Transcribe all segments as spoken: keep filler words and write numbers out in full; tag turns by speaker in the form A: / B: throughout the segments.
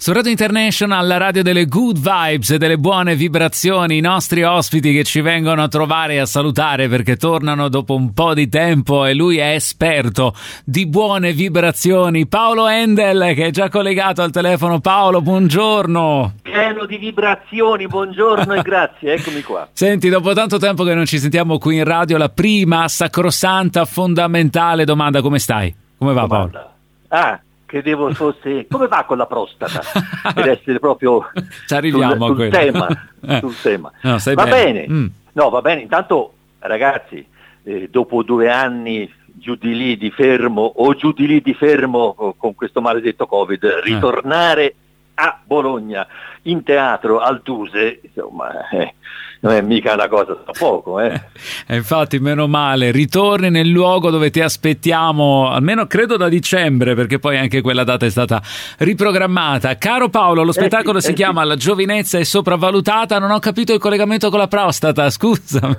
A: Su Radio International, la radio delle good vibes e delle buone vibrazioni, i nostri ospiti che ci vengono a trovare e a salutare perché tornano dopo un po' di tempo e lui è esperto di buone vibrazioni. Paolo Endel, che è già collegato al telefono. Paolo, buongiorno.
B: Pieno di vibrazioni, buongiorno e grazie, eccomi qua.
A: Senti, dopo tanto tempo che non ci sentiamo qui in radio, la prima sacrosanta fondamentale domanda: come stai? Come va,
B: domanda.
A: Paolo?
B: Ah, credevo fosse come va con la prostata, per essere proprio
A: ci arriviamo
B: sul,
A: a
B: sul
A: quello.
B: tema,
A: Eh.
B: sul tema.
A: No, stai
B: va
A: bene,
B: bene,
A: mm.
B: no va bene, intanto ragazzi, eh, dopo due anni giù di lì di fermo o giù di lì di fermo con questo maledetto Covid, ritornare eh. a Bologna in teatro al Duse, insomma, eh, non è mica una cosa da poco, eh.
A: eh. Infatti, meno male, ritorni nel luogo dove ti aspettiamo, almeno credo da dicembre, perché poi anche quella data è stata riprogrammata. Caro Paolo, lo spettacolo
B: eh sì,
A: si
B: eh
A: chiama
B: sì.
A: La giovinezza è sopravvalutata. Non ho capito il collegamento con la prostata, scusami.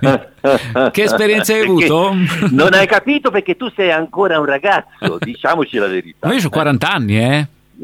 A: Che esperienza hai avuto?
B: Non hai capito perché tu sei ancora un ragazzo, diciamoci la verità.
A: Ma io ho quaranta anni, eh.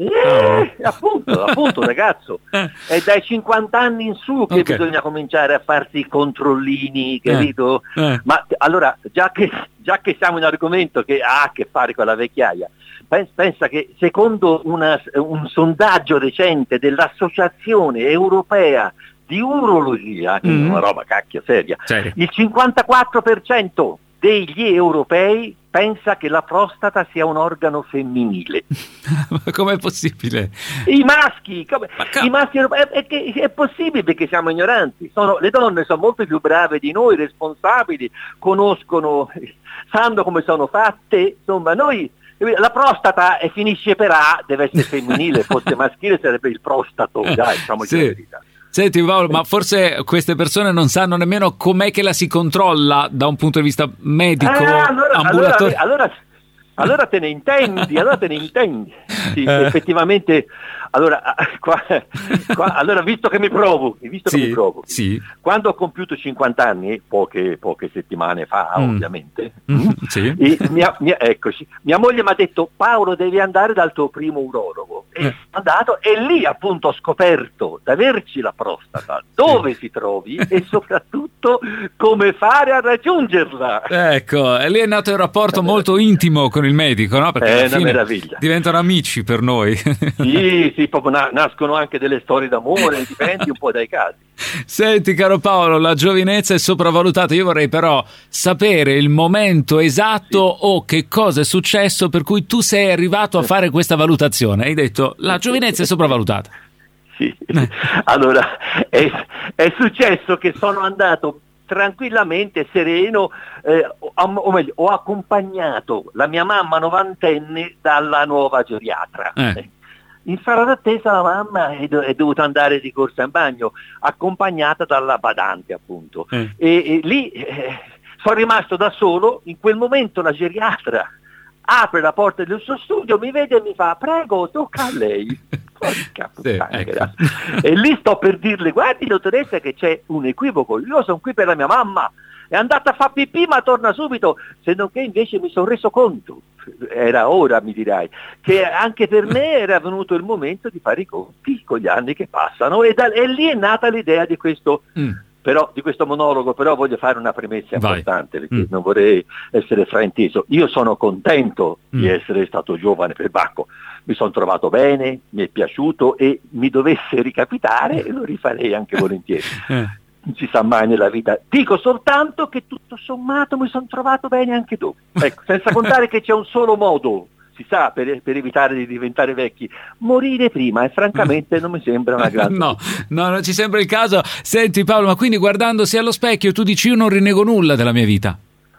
B: Eh, appunto, appunto ragazzo, è dai cinquanta anni in su che
A: Okay.
B: bisogna cominciare a farsi i controllini, capito?
A: Eh, eh.
B: Ma allora, già che, già che siamo in argomento che ha a che fare con la vecchiaia, pens- pensa che secondo una, un sondaggio recente dell'Associazione Europea di Urologia, che
A: Mm.
B: è una roba cacchio seria,
A: Serio.
B: il cinquantaquattro per cento degli europei pensa che la prostata sia un organo femminile.
A: Ma com'è possibile?
B: I maschi, come,
A: Ma ca-
B: i maschi europei, è, è, è possibile perché siamo ignoranti. Sono, le donne sono molto più brave di noi, responsabili, conoscono, sanno come sono fatte. Insomma, noi la prostata e finisce per A, deve essere femminile, fosse maschile sarebbe il prostato. Dai, diciamoci
A: Sì.
B: la verità.
A: Senti Paolo, ma forse queste persone non sanno nemmeno com'è che la si controlla da un punto di vista medico,
B: Ah, allora,
A: ambulatorio.
B: allora, allora, allora te ne intendi, allora te ne intendi. Sì,
A: Eh.
B: effettivamente, allora, qua, qua, allora visto che mi provochi, visto
A: Sì,
B: che mi provochi,
A: sì.
B: quando ho compiuto cinquanta anni, poche, poche settimane fa
A: Mm.
B: ovviamente,
A: Mm, sì.
B: e mia, mia, eccoci, mia moglie mi ha detto: Paolo, devi andare dal tuo primo urologo. E
A: Eh.
B: sono andato e lì appunto ho scoperto di averci la prostata, dove si trovi e soprattutto come fare a raggiungerla.
A: Ecco, e lì è nato un rapporto molto intimo con il medico, no? Perché
B: È
A: alla
B: una
A: fine
B: meraviglia.
A: diventano amici per noi.
B: Sì, sì, proprio na- nascono anche delle storie d'amore, dipende un po' dai casi.
A: Senti caro Paolo, la giovinezza è sopravvalutata. Io vorrei però sapere il momento esatto o che cosa è successo per cui tu sei arrivato a fare questa valutazione. Hai detto la giovinezza è sopravvalutata.
B: Sì. Allora, è, è successo che sono andato tranquillamente, sereno, eh, o, o meglio, ho accompagnato la mia mamma novantenne dalla nuova geriatra.
A: Eh.
B: In sala d'attesa la mamma è, do- è dovuta andare di corsa in bagno, accompagnata dalla badante appunto.
A: Eh.
B: E, e lì eh, sono rimasto da solo. In quel momento la geriatra apre la porta del suo studio, mi vede e mi fa: prego, tocca a lei. Porca puttana,
A: ecco.
B: grazie. E lì sto per dirle: guardi dottoressa che c'è un equivoco, io sono qui per la mia mamma, è andata a fare pipì ma torna subito, se non che invece mi sono reso conto, era ora mi dirai, che anche per me era venuto il momento di fare i conti con gli anni che passano, e, da, e lì è nata l'idea di questo
A: Mm.
B: però di questo monologo. Però voglio fare una premessa
A: Vai.
B: importante perché
A: Mm.
B: non vorrei essere frainteso. Io sono contento
A: Mm.
B: di essere stato giovane per Bacco, mi sono trovato bene, mi è piaciuto, e mi dovesse ricapitare lo rifarei anche volentieri.
A: Eh.
B: Non si sa mai nella vita. Dico soltanto che tutto sommato mi sono trovato bene anche dopo. Ecco, senza contare che c'è un solo modo, si sa, per, per evitare di diventare vecchi: morire prima, e francamente non mi sembra una grande...
A: No, no, non ci sembra il caso. Senti Paolo, ma quindi guardandosi allo specchio tu dici: io non rinnego nulla della mia vita?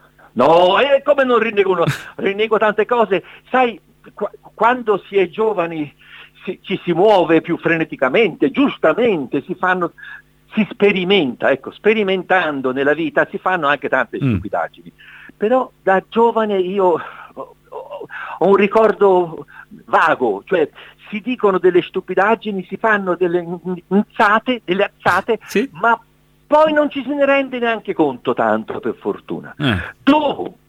B: No, e come non rinnego uno? Rinnego tante cose. Sai, qu- quando si è giovani si, ci si muove più freneticamente, giustamente, si fanno... si sperimenta, ecco, sperimentando nella vita si fanno anche tante
A: Mm.
B: stupidaggini. Però da giovane io ho, ho- ho un ricordo vago, cioè si dicono delle stupidaggini, si fanno delle inzate, delle azzate,
A: Sì.
B: ma poi non ci se ne rende neanche conto tanto, per fortuna.
A: Eh.
B: Dopo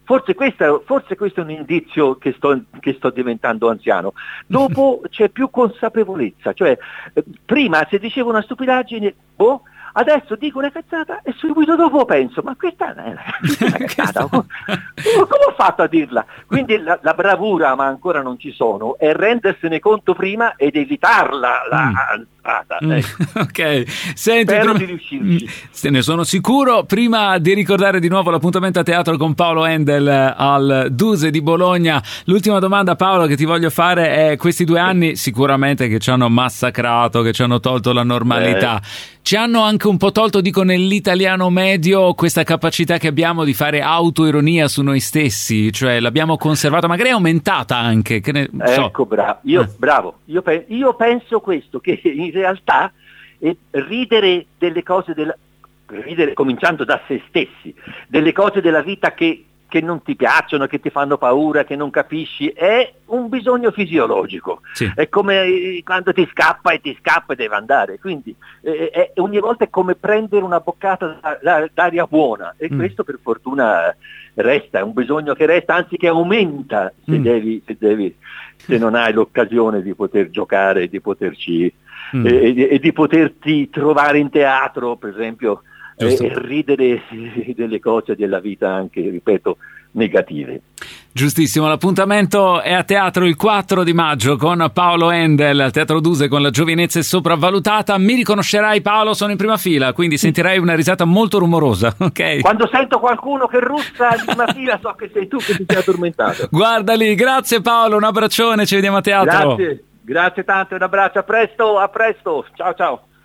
B: Forse questo, forse questo è un indizio che sto, che sto diventando anziano. Dopo c'è più consapevolezza, cioè eh, prima se dicevo una stupidaggine, boh, adesso dico una cazzata e subito dopo penso, ma questa è una, una cazzata, come, come ho fatto a dirla? Quindi la, la bravura, ma ancora non ci sono, è rendersene conto prima ed evitarla la alzata.
A: Mm.
B: Ecco.
A: Ok, senti,
B: spero
A: prima...
B: di riuscirci.
A: Se ne sono sicuro. Prima di ricordare di nuovo l'appuntamento a teatro con Paolo Endel al Duse di Bologna, l'ultima domanda, Paolo, che ti voglio fare è: questi due anni sicuramente che ci hanno massacrato, che ci hanno tolto la normalità, eh. ci hanno anche un po' tolto, dico nell'italiano medio, questa capacità che abbiamo di fare autoironia su noi stessi, cioè l'abbiamo conservata, magari è aumentata anche, che ne so.
B: Ecco, bravo, io, eh. bravo. Io, pe- io penso questo, che in realtà è ridere delle cose della, ridere cominciando da se stessi, delle cose della vita che, che non ti piacciono, che ti fanno paura, che non capisci, è un bisogno fisiologico. Sì. È come quando ti scappa e ti scappa e deve andare, quindi eh, è, ogni volta è come prendere una boccata d'aria buona, e mm. questo per fortuna resta, è un bisogno che resta, anzi che aumenta se, mm. devi, se, devi, se non hai l'occasione di poter giocare e di poterci mm. e, e di poterti trovare in teatro, per esempio, e, e ridere delle cose della vita anche, ripeto, negative.
A: Giustissimo, l'appuntamento è a teatro il quattro di maggio con Paolo Endel al Teatro Duse con La giovinezza è sopravvalutata. Mi riconoscerai, Paolo, sono in prima fila, quindi sentirai una risata molto rumorosa, ok?
B: Quando sento qualcuno che russa in prima fila so che sei tu che ti sei addormentato.
A: Guarda lì, grazie Paolo, un abbraccione, ci vediamo a teatro.
B: Grazie, grazie tanto, un abbraccio, a presto, a presto, ciao ciao.